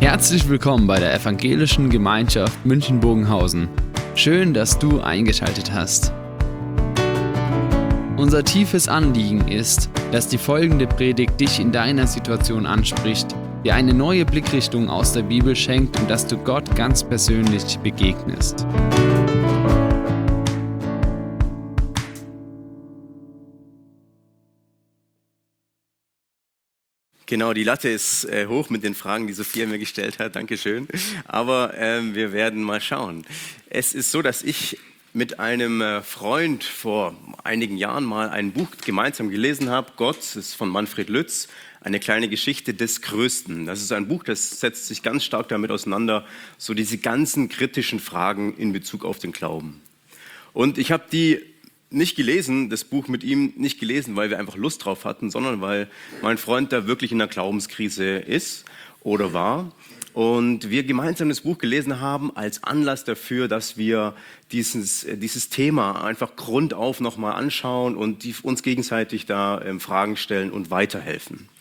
Herzlich willkommen bei der Evangelischen Gemeinschaft München-Bogenhausen. Schön, dass du eingeschaltet hast. Unser tiefes Anliegen ist, dass die folgende Predigt dich in deiner Situation anspricht, dir eine neue Blickrichtung aus der Bibel schenkt und dass du Gott ganz persönlich begegnest. Genau, die Latte ist hoch mit den Fragen, die Sophia mir gestellt hat. Dankeschön. Aber wir werden mal schauen. Es ist so, dass ich mit einem Freund vor einigen Jahren mal ein Buch gemeinsam gelesen habe. Gott, das ist von Manfred Lütz, eine kleine Geschichte des Größten. Das ist ein Buch, das setzt sich ganz stark damit auseinander, so diese ganzen kritischen Fragen in Bezug auf den Glauben. Und ich habe die nicht gelesen, das Buch mit ihm nicht gelesen, weil wir einfach Lust drauf hatten, sondern weil mein Freund da wirklich in einer Glaubenskrise ist oder war. Und wir gemeinsam das Buch gelesen haben als Anlass dafür, dass wir dieses Thema einfach grundauf nochmal anschauen und uns gegenseitig da Fragen stellen und weiterhelfen.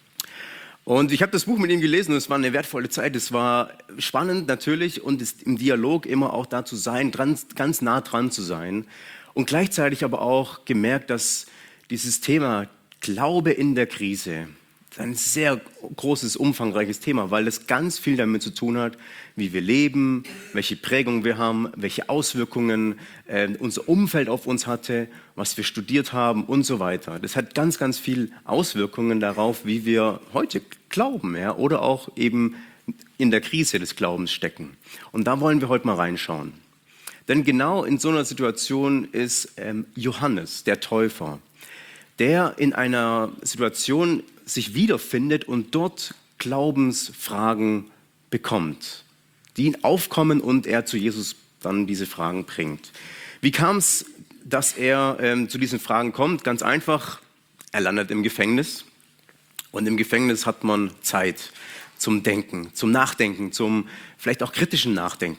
Und ich habe das Buch mit ihm gelesen und es war eine wertvolle Zeit. Es war spannend natürlich und im Dialog immer auch da zu sein, ganz nah dran zu sein. Und gleichzeitig aber auch gemerkt, dass dieses Thema Glaube in der Krise ein sehr großes, umfangreiches Thema, weil es ganz viel damit zu tun hat, wie wir leben, welche Prägung wir haben, welche Auswirkungen unser Umfeld auf uns hatte, was wir studiert haben und so weiter. Das hat ganz, ganz viel Auswirkungen darauf, wie wir heute glauben, ja, oder auch eben in der Krise des Glaubens stecken. Und da wollen wir heute mal reinschauen. Denn genau in so einer Situation ist Johannes, der Täufer, der in einer Situation sich wiederfindet und dort Glaubensfragen bekommt, die ihn aufkommen und er zu Jesus dann diese Fragen bringt. Wie kam es, dass er zu diesen Fragen kommt? Ganz einfach, er landet im Gefängnis und im Gefängnis hat man Zeit zum Denken, zum Nachdenken, zum vielleicht auch kritischen Nachdenken.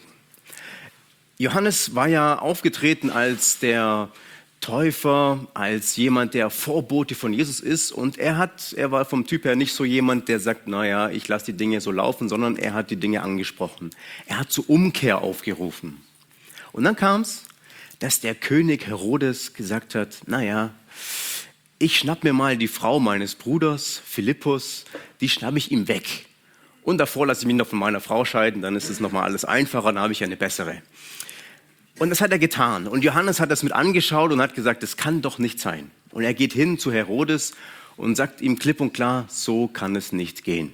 Johannes war ja aufgetreten als der Täufer, als jemand, der Vorbote von Jesus ist. Und er war vom Typ her nicht so jemand, der sagt, naja, ich lasse die Dinge so laufen, sondern er hat die Dinge angesprochen. Er hat zur Umkehr aufgerufen. Und dann kam es, dass der König Herodes gesagt hat, naja, ich schnapp mir mal die Frau meines Bruders, Philippus, die schnapp ich ihm weg. Und davor lasse ich mich noch von meiner Frau scheiden, dann ist es nochmal alles einfacher, dann habe ich eine bessere. Und das hat er getan. Und Johannes hat das mit angeschaut und hat gesagt, das kann doch nicht sein. Und er geht hin zu Herodes und sagt ihm klipp und klar, so kann es nicht gehen.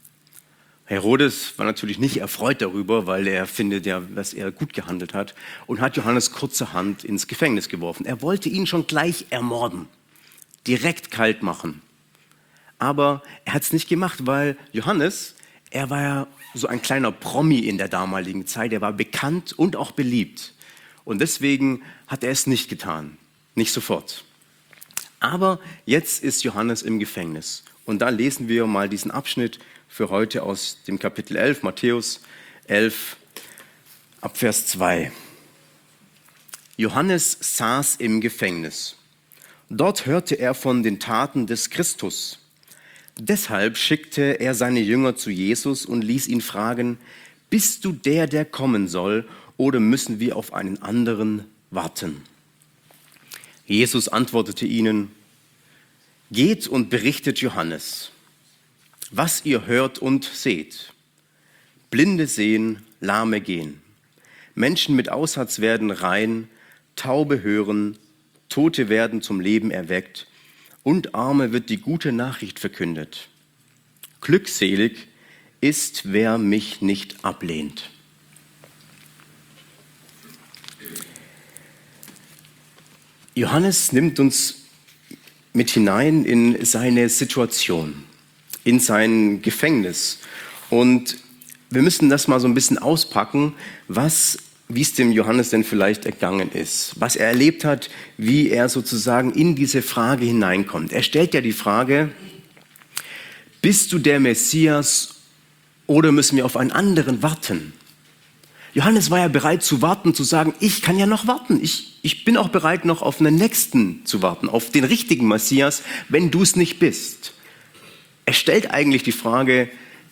Herodes war natürlich nicht erfreut darüber, weil er findet ja, dass er gut gehandelt hat und hat Johannes kurzerhand ins Gefängnis geworfen. Er wollte ihn schon gleich ermorden, direkt kalt machen. Aber er hat es nicht gemacht, weil Johannes, er war ja so ein kleiner Promi in der damaligen Zeit. Er war bekannt und auch beliebt. Und deswegen hat er es nicht getan, nicht sofort. Aber jetzt ist Johannes im Gefängnis. Und da lesen wir mal diesen Abschnitt für heute aus dem Kapitel 11, Matthäus 11, ab Vers 2. Johannes saß im Gefängnis. Dort hörte er von den Taten des Christus. Deshalb schickte er seine Jünger zu Jesus und ließ ihn fragen, bist du der kommen soll, oder müssen wir auf einen anderen warten? Jesus antwortete ihnen, geht und berichtet Johannes, was ihr hört und seht. Blinde sehen, Lahme gehen. Menschen mit Aussatz werden rein, Taube hören, Tote werden zum Leben erweckt und Arme wird die gute Nachricht verkündet. Glückselig ist, wer mich nicht ablehnt. Johannes nimmt uns mit hinein in seine Situation, in sein Gefängnis. Und wir müssen das mal so ein bisschen auspacken, wie es dem Johannes denn vielleicht ergangen ist, was er erlebt hat, wie er sozusagen in diese Frage hineinkommt. Er stellt ja die Frage, bist du der Messias oder müssen wir auf einen anderen warten? Johannes war ja bereit zu warten, zu sagen, ich kann ja noch warten. Ich bin auch bereit, noch auf einen Nächsten zu warten, auf den richtigen Messias, wenn du es nicht bist. Er stellt eigentlich die Frage,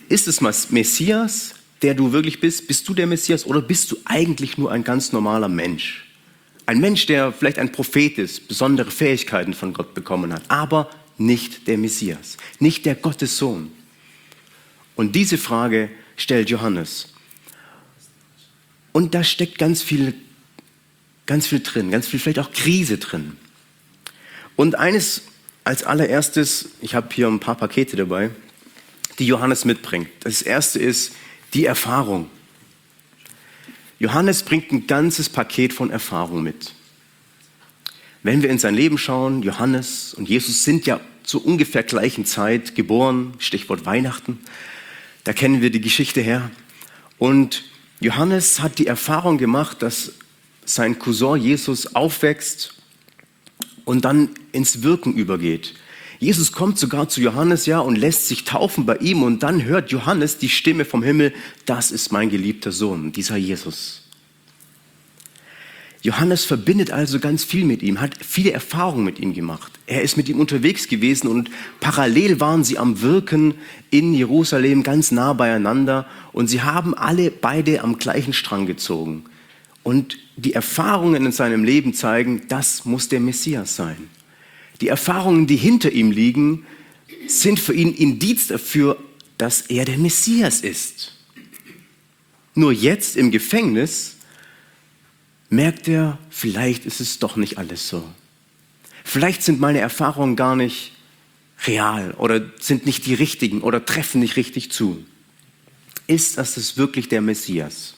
ist es Messias, der du wirklich bist? Bist du der Messias oder bist du eigentlich nur ein ganz normaler Mensch? Ein Mensch, der vielleicht ein Prophet ist, besondere Fähigkeiten von Gott bekommen hat, aber nicht der Messias, nicht der Gottessohn. Und diese Frage stellt Johannes. Und da steckt ganz viel drin, ganz viel vielleicht auch Krise drin. Und eines als allererstes, ich habe hier ein paar Pakete dabei, die Johannes mitbringt. Das erste ist die Erfahrung. Johannes bringt ein ganzes Paket von Erfahrung mit. Wenn wir in sein Leben schauen, Johannes und Jesus sind ja zur ungefähr gleichen Zeit geboren, Stichwort Weihnachten, da kennen wir die Geschichte her. Und Johannes hat die Erfahrung gemacht, dass sein Cousin Jesus aufwächst und dann ins Wirken übergeht. Jesus kommt sogar zu Johannes und lässt sich taufen bei ihm und dann hört Johannes die Stimme vom Himmel, das ist mein geliebter Sohn, dieser Jesus. Johannes verbindet also ganz viel mit ihm, hat viele Erfahrungen mit ihm gemacht. Er ist mit ihm unterwegs gewesen und parallel waren sie am Wirken in Jerusalem ganz nah beieinander und sie haben beide am gleichen Strang gezogen. Und die Erfahrungen in seinem Leben zeigen, das muss der Messias sein. Die Erfahrungen, die hinter ihm liegen, sind für ihn Indiz dafür, dass er der Messias ist. Nur jetzt im Gefängnis merkt er, vielleicht ist es doch nicht alles so. Vielleicht sind meine Erfahrungen gar nicht real oder sind nicht die richtigen oder treffen nicht richtig zu. Ist das wirklich der Messias?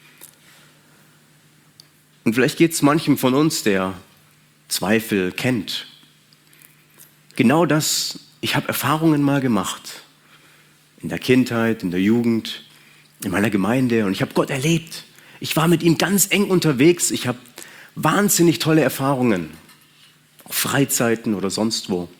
Und vielleicht geht es manchem von uns, der Zweifel kennt. Genau das, ich habe Erfahrungen mal gemacht. In der Kindheit, in der Jugend, in meiner Gemeinde und ich habe Gott erlebt. Ich war mit ihm ganz eng unterwegs. Ich habe wahnsinnig tolle Erfahrungen. Auf Freizeiten oder sonst wo.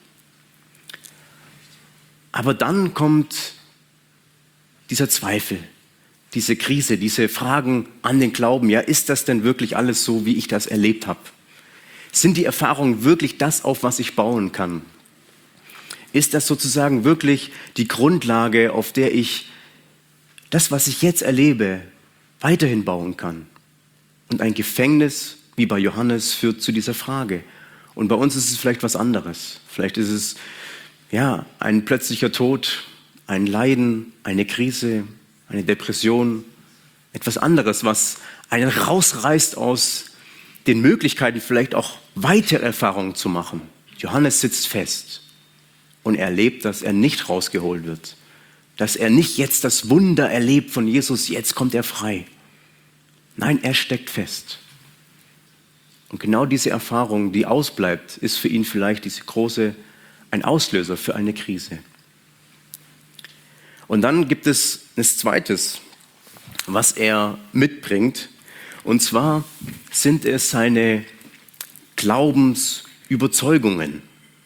Aber dann kommt dieser Zweifel, diese Krise, diese Fragen an den Glauben. Ja, ist das denn wirklich alles so, wie ich das erlebt habe? Sind die Erfahrungen wirklich das, auf was ich bauen kann? Ist das sozusagen wirklich die Grundlage, auf der ich das, was ich jetzt erlebe, weiterhin bauen kann? Und ein Gefängnis, wie bei Johannes, führt zu dieser Frage. Und bei uns ist es vielleicht was anderes. Vielleicht ist es ein plötzlicher Tod, ein Leiden, eine Krise, eine Depression, etwas anderes, was einen rausreißt aus den Möglichkeiten, vielleicht auch weitere Erfahrungen zu machen. Johannes sitzt fest und er erlebt, dass er nicht rausgeholt wird, dass er nicht jetzt das Wunder erlebt von Jesus, jetzt kommt er frei. Nein, er steckt fest. Und genau diese Erfahrung, die ausbleibt, ist für ihn vielleicht ein Auslöser für eine Krise. Und dann gibt es das Zweites, was er mitbringt. Und zwar sind es seine Glaubensüberzeugungen.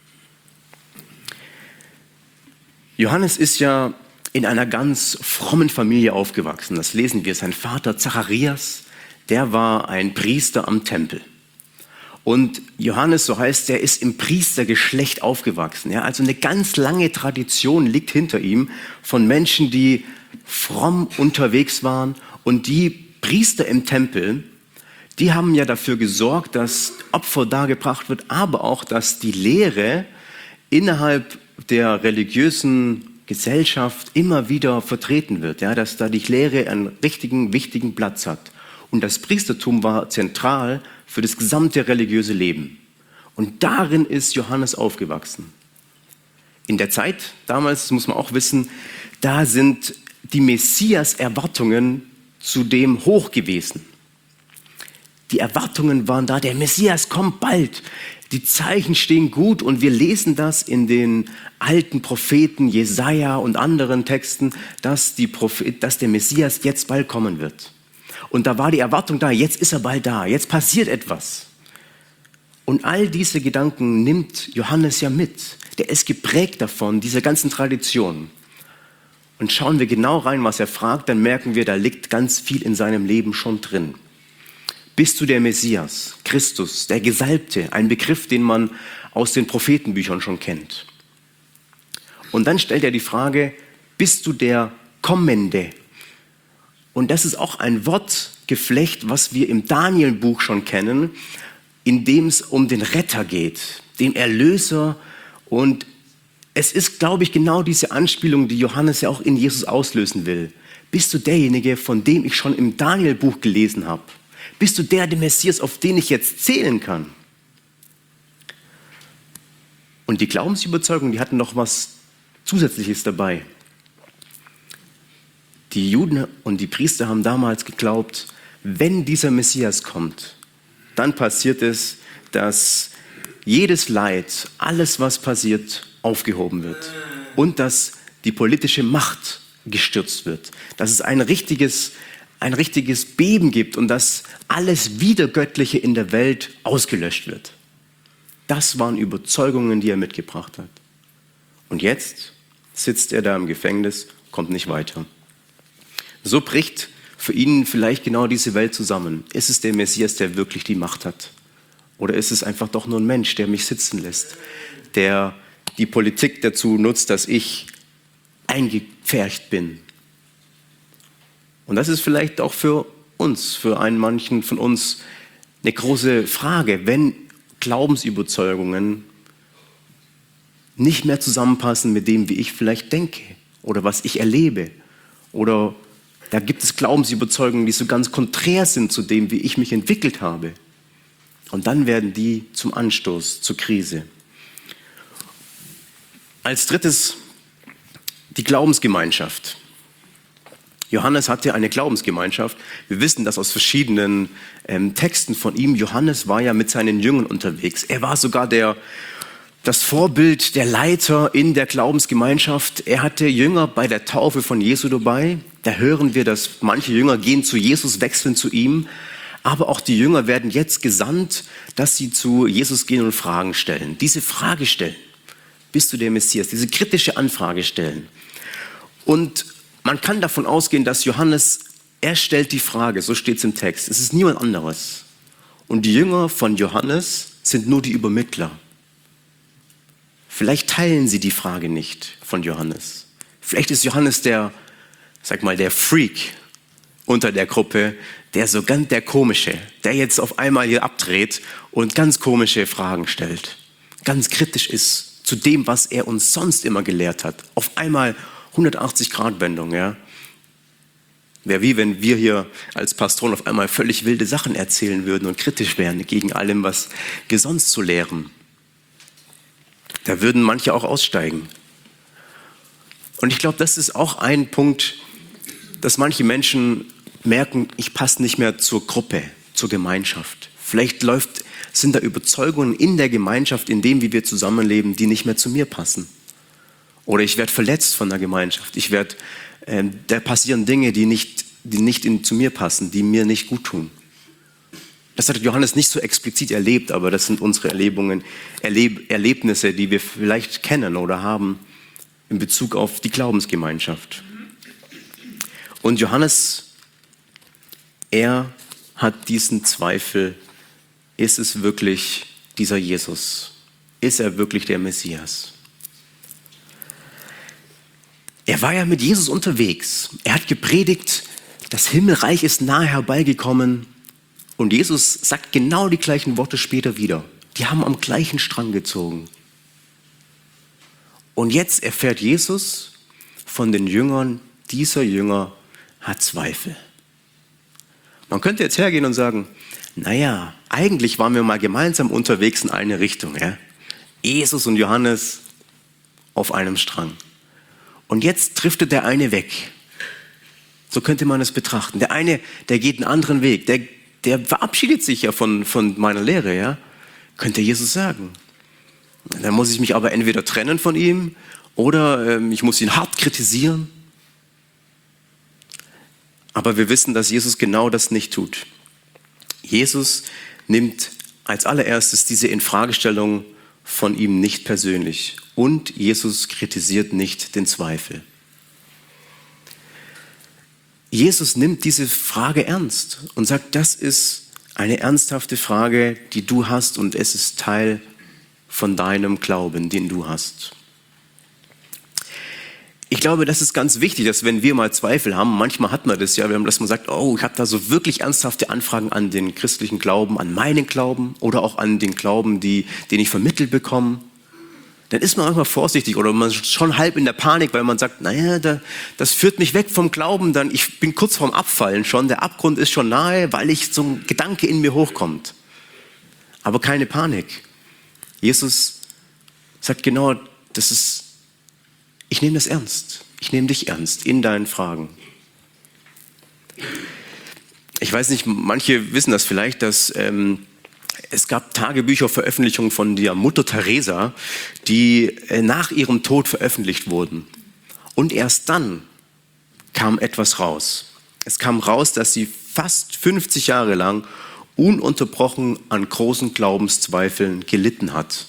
Johannes ist ja in einer ganz frommen Familie aufgewachsen. Das lesen wir. Sein Vater Zacharias, der war ein Priester am Tempel. Und Johannes, so heißt er, ist im Priestergeschlecht aufgewachsen. Ja, also eine ganz lange Tradition liegt hinter ihm von Menschen, die fromm unterwegs waren. Und die Priester im Tempel, die haben ja dafür gesorgt, dass Opfer dargebracht wird, aber auch, dass die Lehre innerhalb der religiösen Gesellschaft immer wieder vertreten wird. Ja, dass da die Lehre einen richtigen, wichtigen Platz hat. Und das Priestertum war zentral für das gesamte religiöse Leben. Und darin ist Johannes aufgewachsen. In der Zeit damals, das muss man auch wissen, da sind die Messias-Erwartungen zudem hoch gewesen. Die Erwartungen waren da, der Messias kommt bald. Die Zeichen stehen gut und wir lesen das in den alten Propheten Jesaja und anderen Texten, dass der Messias jetzt bald kommen wird. Und da war die Erwartung da, jetzt ist er bald da, jetzt passiert etwas. Und all diese Gedanken nimmt Johannes ja mit. Der ist geprägt davon, dieser ganzen Tradition. Und schauen wir genau rein, was er fragt, dann merken wir, da liegt ganz viel in seinem Leben schon drin. Bist du der Messias, Christus, der Gesalbte, ein Begriff, den man aus den Prophetenbüchern schon kennt. Und dann stellt er die Frage, bist du der Kommende. Und das ist auch ein Wortgeflecht, was wir im Daniel-Buch schon kennen, in dem es um den Retter geht, den Erlöser. Und es ist, glaube ich, genau diese Anspielung, die Johannes ja auch in Jesus auslösen will. Bist du derjenige, von dem ich schon im Daniel-Buch gelesen habe? Bist du der Messias, auf den ich jetzt zählen kann? Und die Glaubensüberzeugung, die hatten noch was Zusätzliches dabei. Die Juden und die Priester haben damals geglaubt, wenn dieser Messias kommt, dann passiert es, dass jedes Leid, alles was passiert, aufgehoben wird und dass die politische Macht gestürzt wird, dass es ein richtiges Beben gibt und dass alles Widergöttliche in der Welt ausgelöscht wird. Das waren Überzeugungen, die er mitgebracht hat. Und jetzt sitzt er da im Gefängnis, kommt nicht weiter. So bricht für ihn vielleicht genau diese Welt zusammen. Ist es der Messias, der wirklich die Macht hat? Oder ist es einfach doch nur ein Mensch, der mich sitzen lässt, der die Politik dazu nutzt, dass ich eingepfercht bin? Und das ist vielleicht auch für uns, für einen manchen von uns eine große Frage, wenn Glaubensüberzeugungen nicht mehr zusammenpassen mit dem, wie ich vielleicht denke oder was ich erlebe. Oder da gibt es Glaubensüberzeugungen, die so ganz konträr sind zu dem, wie ich mich entwickelt habe. Und dann werden die zum Anstoß, zur Krise. Als drittes die Glaubensgemeinschaft. Johannes hatte eine Glaubensgemeinschaft. Wir wissen das aus verschiedenen Texten von ihm. Johannes war ja mit seinen Jüngern unterwegs. Er war sogar das Vorbild, der Leiter in der Glaubensgemeinschaft. Er hatte Jünger bei der Taufe von Jesu dabei. Da hören wir, dass manche Jünger gehen zu Jesus, wechseln zu ihm. Aber auch die Jünger werden jetzt gesandt, dass sie zu Jesus gehen und Fragen stellen. Diese Frage stellen. Bist du der Messias? Diese kritische Anfrage stellen. Und man kann davon ausgehen, dass Johannes, er stellt die Frage, so steht es im Text. Es ist niemand anderes. Und die Jünger von Johannes sind nur die Übermittler. Vielleicht teilen sie die Frage nicht von Johannes. Vielleicht ist Johannes der Freak unter der Gruppe, der Komische, der jetzt auf einmal hier abdreht und ganz komische Fragen stellt. Ganz kritisch ist zu dem, was er uns sonst immer gelehrt hat. Auf einmal 180-Grad-Wendung, ja. Wäre wie wenn wir hier als Pastoren auf einmal völlig wilde Sachen erzählen würden und kritisch wären gegen allem, was wir sonst so lehren. Da würden manche auch aussteigen. Und ich glaube, das ist auch ein Punkt, dass manche Menschen merken, ich passe nicht mehr zur Gruppe, zur Gemeinschaft. Vielleicht sind da Überzeugungen in der Gemeinschaft, in dem, wie wir zusammenleben, die nicht mehr zu mir passen. Oder ich werde verletzt von der Gemeinschaft. Da passieren Dinge, die nicht zu mir passen, die mir nicht gut tun. Das hat Johannes nicht so explizit erlebt, aber das sind unsere Erlebnisse, die wir vielleicht kennen oder haben in Bezug auf die Glaubensgemeinschaft. Und Johannes, er hat diesen Zweifel, ist es wirklich dieser Jesus? Ist er wirklich der Messias? Er war ja mit Jesus unterwegs. Er hat gepredigt, das Himmelreich ist nahe herbeigekommen. Und Jesus sagt genau die gleichen Worte später wieder. Die haben am gleichen Strang gezogen. Und jetzt erfährt Jesus von den Jüngern, dieser Jünger hat Zweifel. Man könnte jetzt hergehen und sagen, naja, eigentlich waren wir mal gemeinsam unterwegs in eine Richtung. Ja? Jesus und Johannes auf einem Strang. Und jetzt driftet der eine weg. So könnte man es betrachten. Der eine, der geht einen anderen Weg. Der verabschiedet sich ja von meiner Lehre. Ja? Könnte Jesus sagen. Dann muss ich mich aber entweder trennen von ihm oder ich muss ihn hart kritisieren. Aber wir wissen, dass Jesus genau das nicht tut. Jesus nimmt als allererstes diese Infragestellung von ihm nicht persönlich. Und Jesus kritisiert nicht den Zweifel. Jesus nimmt diese Frage ernst und sagt, das ist eine ernsthafte Frage, die du hast und es ist Teil von deinem Glauben, den du hast. ich glaube, das ist ganz wichtig, dass wenn wir mal Zweifel haben, manchmal hat man das ja, dass man sagt, oh, ich habe da so wirklich ernsthafte Anfragen an den christlichen Glauben, an meinen Glauben oder auch an den Glauben, den ich vermittelt bekomme. Dann ist man manchmal vorsichtig oder man ist schon halb in der Panik, weil man sagt, naja, das führt mich weg vom Glauben, ich bin kurz vorm Abfallen schon, der Abgrund ist schon nahe, weil so ein Gedanke in mir hochkommt. Aber keine Panik. Jesus sagt genau, ich nehme das ernst. Ich nehme dich ernst in deinen Fragen. Ich weiß nicht, manche wissen das vielleicht, dass es gab Tagebücherveröffentlichungen von der Mutter Teresa, die nach ihrem Tod veröffentlicht wurden. Und erst dann kam etwas raus. Es kam raus, dass sie fast 50 Jahre lang ununterbrochen an großen Glaubenszweifeln gelitten hat.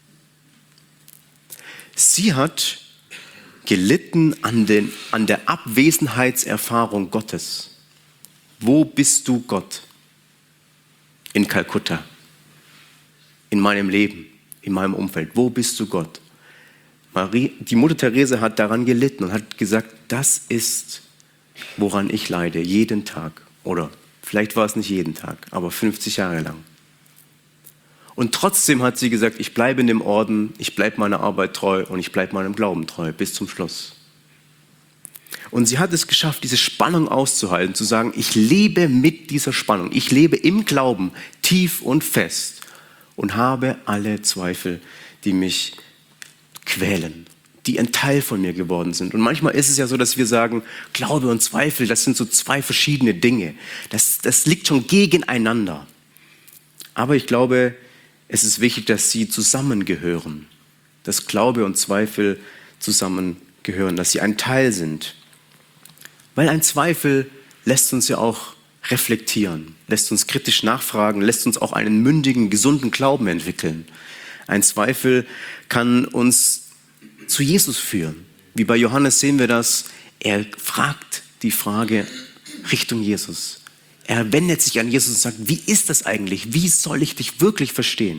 Sie hat gelitten an der Abwesenheitserfahrung Gottes. Wo bist du, Gott? In Kalkutta, in meinem Leben, in meinem Umfeld. Wo bist du, Gott? Die Mutter Teresa hat daran gelitten und hat gesagt, das ist, woran ich leide, jeden Tag. Oder vielleicht war es nicht jeden Tag, aber 50 Jahre lang. Und trotzdem hat sie gesagt, ich bleibe in dem Orden, ich bleibe meiner Arbeit treu und ich bleibe meinem Glauben treu bis zum Schluss. Und sie hat es geschafft, diese Spannung auszuhalten, zu sagen, ich lebe mit dieser Spannung, ich lebe im Glauben tief und fest und habe alle Zweifel, die mich quälen, die ein Teil von mir geworden sind. Und manchmal ist es ja so, dass wir sagen, Glaube und Zweifel, das sind so zwei verschiedene Dinge. Das liegt schon gegeneinander. Aber ich glaube, es ist wichtig, dass sie zusammengehören, dass Glaube und Zweifel zusammengehören, dass sie ein Teil sind. Weil ein Zweifel lässt uns ja auch reflektieren, lässt uns kritisch nachfragen, lässt uns auch einen mündigen, gesunden Glauben entwickeln. Ein Zweifel kann uns zu Jesus führen. Wie bei Johannes sehen wir das, er fragt die Frage Richtung Jesus. Er wendet sich an Jesus und sagt, wie ist das eigentlich? Wie soll ich dich wirklich verstehen?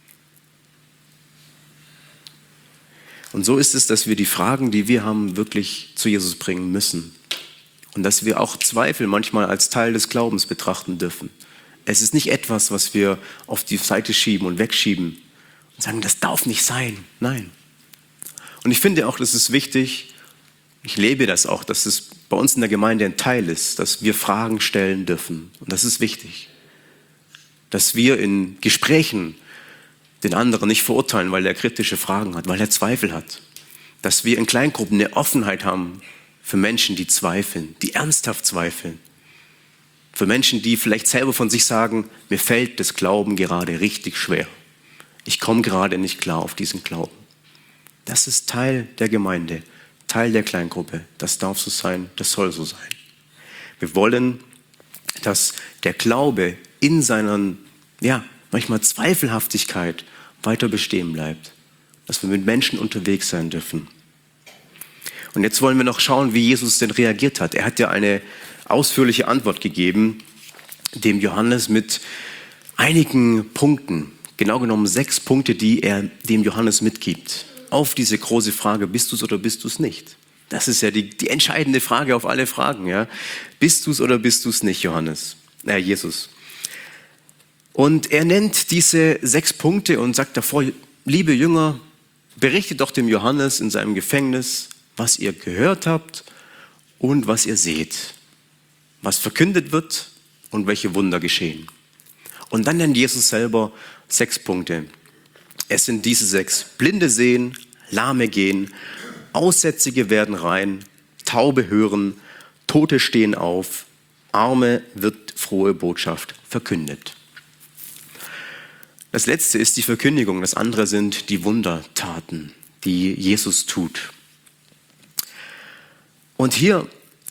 Und so ist es, dass wir die Fragen, die wir haben, wirklich zu Jesus bringen müssen. Und dass wir auch Zweifel manchmal als Teil des Glaubens betrachten dürfen. Es ist nicht etwas, was wir auf die Seite schieben und wegschieben und sagen, das darf nicht sein. Nein. Und ich finde auch, das ist wichtig, ich lebe das auch, dass es bei uns in der Gemeinde ein Teil ist, dass wir Fragen stellen dürfen. Und das ist wichtig. Dass wir in Gesprächen den anderen nicht verurteilen, weil er kritische Fragen hat, weil er Zweifel hat. Dass wir in Kleingruppen eine Offenheit haben für Menschen, die zweifeln, die ernsthaft zweifeln. Für Menschen, die vielleicht selber von sich sagen, mir fällt das Glauben gerade richtig schwer. Ich komme gerade nicht klar auf diesen Glauben. Das ist Teil der Gemeinde. Teil der Kleingruppe. Das darf so sein, das soll so sein. Wir wollen, dass der Glaube in seiner, manchmal Zweifelhaftigkeit weiter bestehen bleibt. Dass wir mit Menschen unterwegs sein dürfen. Und jetzt wollen wir noch schauen, wie Jesus denn reagiert hat. Er hat ja eine ausführliche Antwort gegeben, dem Johannes mit einigen Punkten, genau genommen 6 Punkte, die er dem Johannes mitgibt. Auf diese große Frage, bist du es oder bist du es nicht? Das ist ja die entscheidende Frage auf alle Fragen. Ja? Bist du es oder bist du es nicht, Jesus? Und er nennt diese 6 Punkte und sagt davor, liebe Jünger, berichtet doch dem Johannes in seinem Gefängnis, was ihr gehört habt und was ihr seht, was verkündet wird und welche Wunder geschehen. Und dann nennt Jesus selber 6 Punkte. Es sind diese 6. Blinde sehen, Lahme gehen, Aussätzige werden rein, Taube hören, Tote stehen auf, Arme wird frohe Botschaft verkündet. Das letzte ist die Verkündigung, das andere sind die Wundertaten, die Jesus tut. Und hier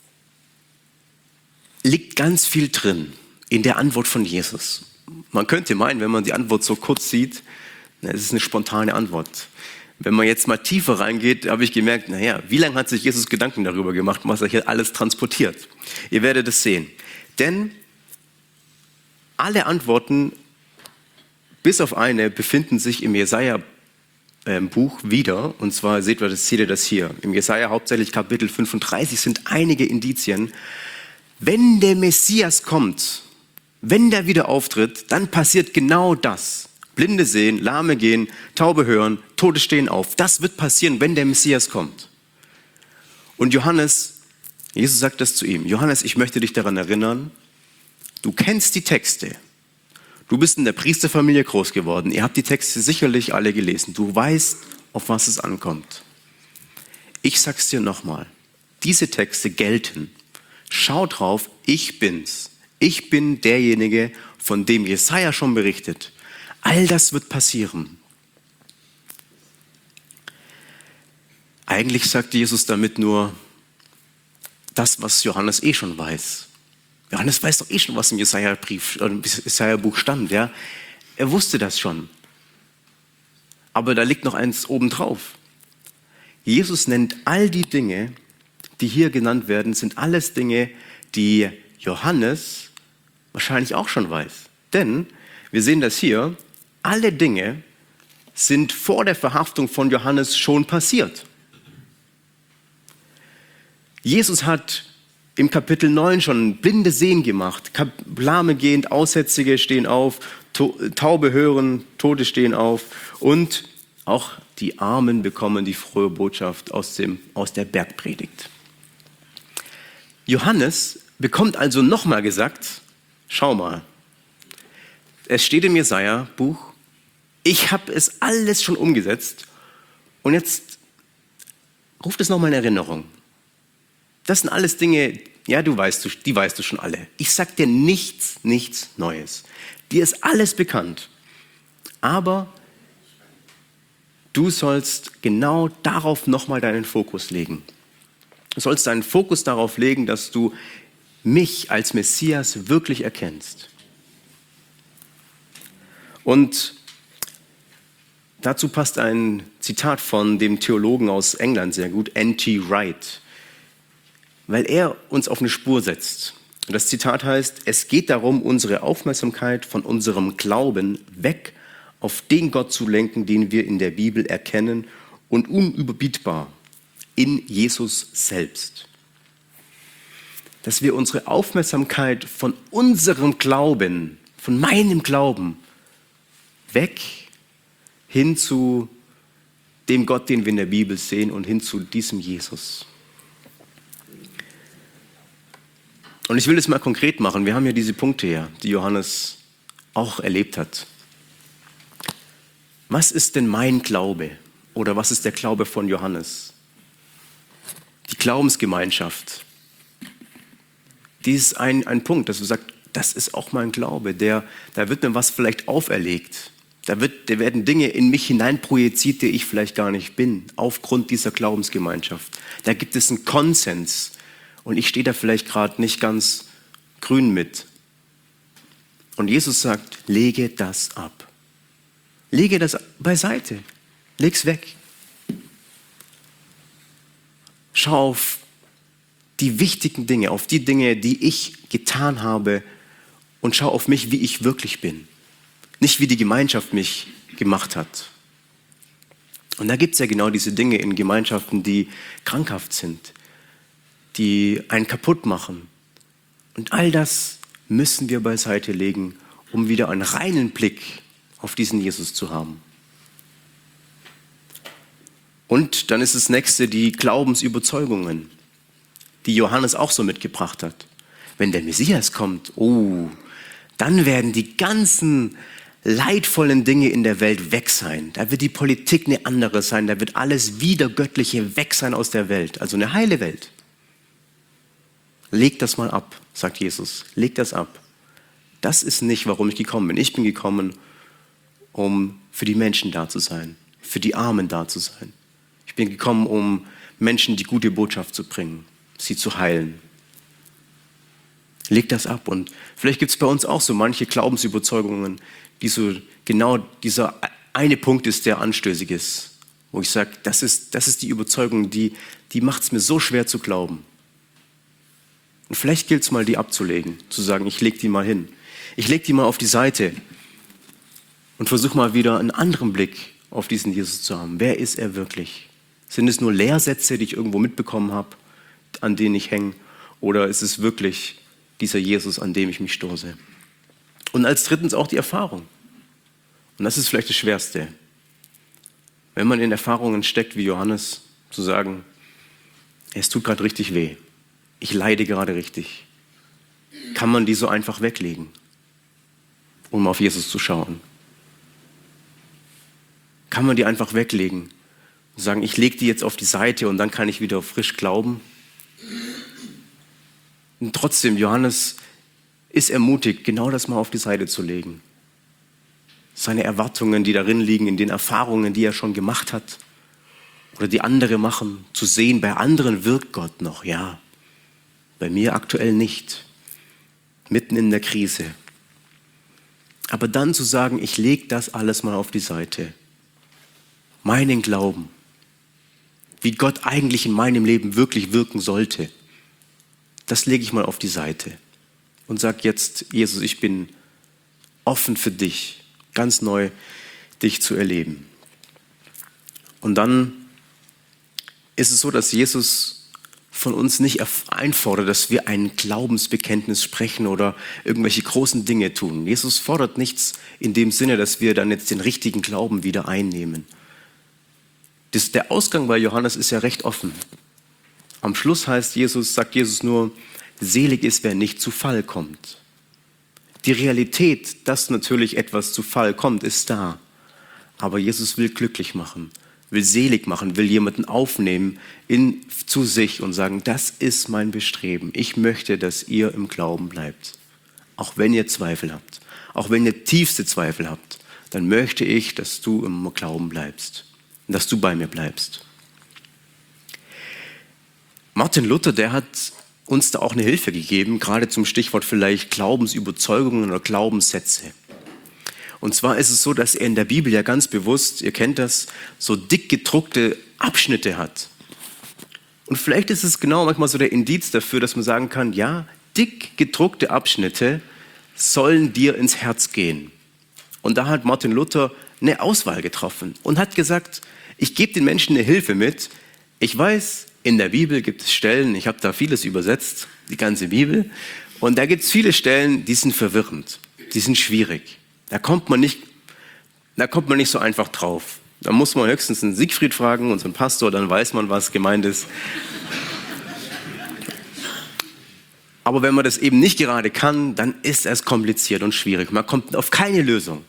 liegt ganz viel drin in der Antwort von Jesus. Man könnte meinen, wenn man die Antwort so kurz sieht, es ist eine spontane Antwort. Wenn man jetzt mal tiefer reingeht, habe ich gemerkt, wie lange hat sich Jesus Gedanken darüber gemacht, was er hier alles transportiert? Ihr werdet es sehen. Denn alle Antworten, bis auf eine, befinden sich im Jesaja Buch wieder. Und zwar seht ihr das hier. Im Jesaja hauptsächlich Kapitel 35 sind einige Indizien. Wenn der Messias kommt, wenn der wieder auftritt, dann passiert genau das. Blinde sehen, Lahme gehen, Taube hören, Tote stehen auf. Das wird passieren, wenn der Messias kommt. Und Jesus sagt das zu ihm. Johannes, ich möchte dich daran erinnern, du kennst die Texte. Du bist in der Priesterfamilie groß geworden. Ihr habt die Texte sicherlich alle gelesen. Du weißt, auf was es ankommt. Ich sag's dir nochmal. Diese Texte gelten. Schau drauf, ich bin's. Ich bin derjenige, von dem Jesaja schon berichtet. All das wird passieren. Eigentlich sagte Jesus damit nur das, was Johannes schon weiß. Johannes weiß doch schon, was im Jesaja-Buch stand. Ja? Er wusste das schon. Aber da liegt noch eins obendrauf. Jesus nennt all die Dinge, die hier genannt werden, sind alles Dinge, die Johannes wahrscheinlich auch schon weiß. Denn wir sehen das hier, alle Dinge sind vor der Verhaftung von Johannes schon passiert. Jesus hat im Kapitel 9 schon Blinde sehen gemacht, Lahme gehen, Aussätzige stehen auf, Taube hören, Tote stehen auf und auch die Armen bekommen die frohe Botschaft aus der Bergpredigt. Johannes bekommt also nochmal gesagt, schau mal, es steht im Jesaja-Buch, ich habe es alles schon umgesetzt und jetzt ruft es nochmal in Erinnerung. Das sind alles Dinge, ja, die weißt du schon alle. Ich sag dir nichts Neues. Dir ist alles bekannt. Aber du sollst genau darauf nochmal deinen Fokus legen. Du sollst deinen Fokus darauf legen, dass du mich als Messias wirklich erkennst. Und dazu passt ein Zitat von dem Theologen aus England sehr gut, N.T. Wright, weil er uns auf eine Spur setzt. Und das Zitat heißt, es geht darum, unsere Aufmerksamkeit von unserem Glauben weg auf den Gott zu lenken, den wir in der Bibel erkennen und unüberbietbar in Jesus selbst. Dass wir unsere Aufmerksamkeit von unserem Glauben, von meinem Glauben, weg hin zu dem Gott, den wir in der Bibel sehen und hin zu diesem Jesus. Und ich will das mal konkret machen. Wir haben ja diese Punkte hier, die Johannes auch erlebt hat. Was ist denn mein Glaube? Oder was ist der Glaube von Johannes? Die Glaubensgemeinschaft. Die ist ein Punkt, dass du sagst, das ist auch mein Glaube. Da wird mir was vielleicht auferlegt. Da werden Dinge in mich hineinprojiziert, die ich vielleicht gar nicht bin, aufgrund dieser Glaubensgemeinschaft. Da gibt es einen Konsens. Und ich stehe da vielleicht gerade nicht ganz grün mit. Und Jesus sagt, lege das ab. Lege das beiseite. Leg's weg. Schau auf die wichtigen Dinge, auf die Dinge, die ich getan habe und schau auf mich, wie ich wirklich bin. Nicht wie die Gemeinschaft mich gemacht hat. Und da gibt es ja genau diese Dinge in Gemeinschaften, die krankhaft sind, die einen kaputt machen. Und all das müssen wir beiseite legen, um wieder einen reinen Blick auf diesen Jesus zu haben. Und dann ist das nächste die Glaubensüberzeugungen, die Johannes auch so mitgebracht hat. Wenn der Messias kommt, dann werden die ganzen leidvollen Dinge in der Welt weg sein. Da wird die Politik eine andere sein, da wird alles Widergöttliche weg sein aus der Welt, also eine heile Welt. Leg das mal ab, sagt Jesus. Leg das ab. Das ist nicht, warum ich gekommen bin. Ich bin gekommen, um für die Menschen da zu sein, für die Armen da zu sein. Ich bin gekommen, um Menschen die gute Botschaft zu bringen, sie zu heilen. Leg das ab. Und vielleicht gibt es bei uns auch so manche Glaubensüberzeugungen, die so genau dieser eine Punkt ist, der anstößig ist. Wo ich sage, das ist die Überzeugung, die macht es mir so schwer zu glauben. Und vielleicht gilt es mal, die abzulegen, zu sagen, ich lege die mal hin. Ich lege die mal auf die Seite und versuche mal wieder einen anderen Blick auf diesen Jesus zu haben. Wer ist er wirklich? Sind es nur Lehrsätze, die ich irgendwo mitbekommen habe, an denen ich hänge? Oder ist es wirklich dieser Jesus, an dem ich mich stoße? Und als drittens auch die Erfahrung. Und das ist vielleicht das Schwerste. Wenn man in Erfahrungen steckt wie Johannes, zu sagen, es tut gerade richtig weh, ich leide gerade richtig, kann man die so einfach weglegen, um auf Jesus zu schauen? Kann man die einfach weglegen und sagen, ich lege die jetzt auf die Seite und dann kann ich wieder frisch glauben? Und trotzdem, Johannes ist ermutigt, genau das mal auf die Seite zu legen. Seine Erwartungen, die darin liegen, in den Erfahrungen, die er schon gemacht hat oder die andere machen, zu sehen, bei anderen wirkt Gott noch, ja, bei mir aktuell nicht, mitten in der Krise. Aber dann zu sagen, ich lege das alles mal auf die Seite, meinen Glauben, wie Gott eigentlich in meinem Leben wirklich wirken sollte, das lege ich mal auf die Seite und sage jetzt, Jesus, ich bin offen für dich, ganz neu dich zu erleben. Und dann ist es so, dass Jesus von uns nicht einfordert, dass wir ein Glaubensbekenntnis sprechen oder irgendwelche großen Dinge tun. Jesus fordert nichts in dem Sinne, dass wir dann jetzt den richtigen Glauben wieder einnehmen. Der Ausgang bei Johannes ist ja recht offen. Am Schluss sagt Jesus nur, selig ist, wer nicht zu Fall kommt. Die Realität, dass natürlich etwas zu Fall kommt, ist da. Aber Jesus will glücklich machen, will selig machen, will jemanden aufnehmen zu sich und sagen, das ist mein Bestreben. Ich möchte, dass ihr im Glauben bleibt. Auch wenn ihr Zweifel habt, auch wenn ihr tiefste Zweifel habt, dann möchte ich, dass du im Glauben bleibst und dass du bei mir bleibst. Martin Luther, der hat uns da auch eine Hilfe gegeben, gerade zum Stichwort vielleicht Glaubensüberzeugungen oder Glaubenssätze. Und zwar ist es so, dass er in der Bibel ja ganz bewusst, ihr kennt das, so dick gedruckte Abschnitte hat. Und vielleicht ist es genau manchmal so der Indiz dafür, dass man sagen kann, ja, dick gedruckte Abschnitte sollen dir ins Herz gehen. Und da hat Martin Luther eine Auswahl getroffen und hat gesagt, ich gebe den Menschen eine Hilfe mit. Ich weiß, in der Bibel gibt es Stellen, ich habe da vieles übersetzt, die ganze Bibel, und da gibt es viele Stellen, die sind verwirrend, die sind schwierig. Da kommt man nicht so einfach drauf. Da muss man höchstens einen Siegfried fragen, unseren Pastor, dann weiß man, was gemeint ist. Aber wenn man das eben nicht gerade kann, dann ist es kompliziert und schwierig. Man kommt auf keine Lösung.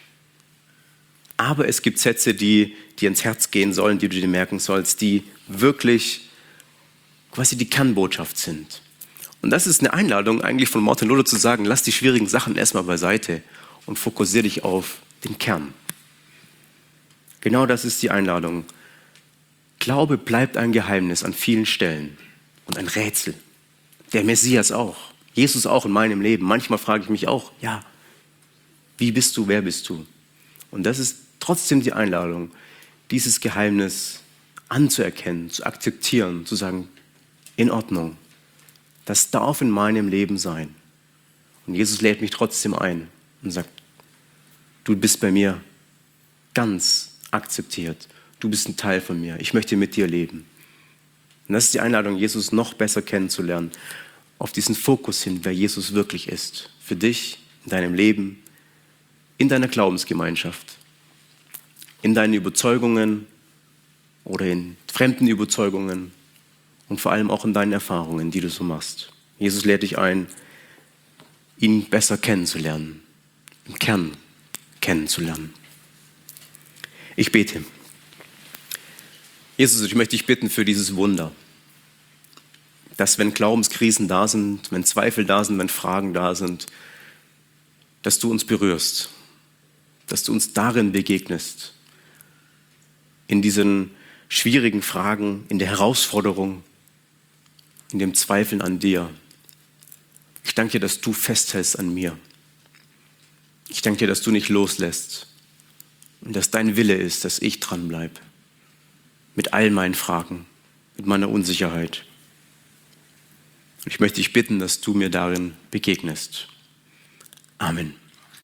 Aber es gibt Sätze, die dir ins Herz gehen sollen, die du dir merken sollst, die wirklich quasi die Kernbotschaft sind. Und das ist eine Einladung eigentlich von Martin Luther zu sagen, lass die schwierigen Sachen erstmal beiseite und fokussiere dich auf den Kern. Genau das ist die Einladung. Glaube bleibt ein Geheimnis an vielen Stellen und ein Rätsel. Der Messias auch, Jesus auch in meinem Leben. Manchmal frage ich mich auch, ja, wie bist du, wer bist du? Und das ist trotzdem die Einladung, dieses Geheimnis anzuerkennen, zu akzeptieren, zu sagen, in Ordnung, das darf in meinem Leben sein. Und Jesus lädt mich trotzdem ein und sagt, du bist bei mir ganz akzeptiert, du bist ein Teil von mir, ich möchte mit dir leben. Und das ist die Einladung, Jesus noch besser kennenzulernen, auf diesen Fokus hin, wer Jesus wirklich ist, für dich, in deinem Leben, in deiner Glaubensgemeinschaft, in deinen Überzeugungen oder in fremden Überzeugungen und vor allem auch in deinen Erfahrungen, die du so machst. Jesus lädt dich ein, ihn besser kennenzulernen, im Kern kennenzulernen. Ich bete. Jesus, ich möchte dich bitten für dieses Wunder, dass wenn Glaubenskrisen da sind, wenn Zweifel da sind, wenn Fragen da sind, dass du uns berührst, dass du uns darin begegnest, in diesen schwierigen Fragen, in der Herausforderung, in dem Zweifeln an dir. Ich danke dir, dass du festhältst an mir. Ich danke dir, dass du nicht loslässt und dass dein Wille ist, dass ich dranbleibe. Mit all meinen Fragen, mit meiner Unsicherheit. Ich möchte dich bitten, dass du mir darin begegnest. Amen.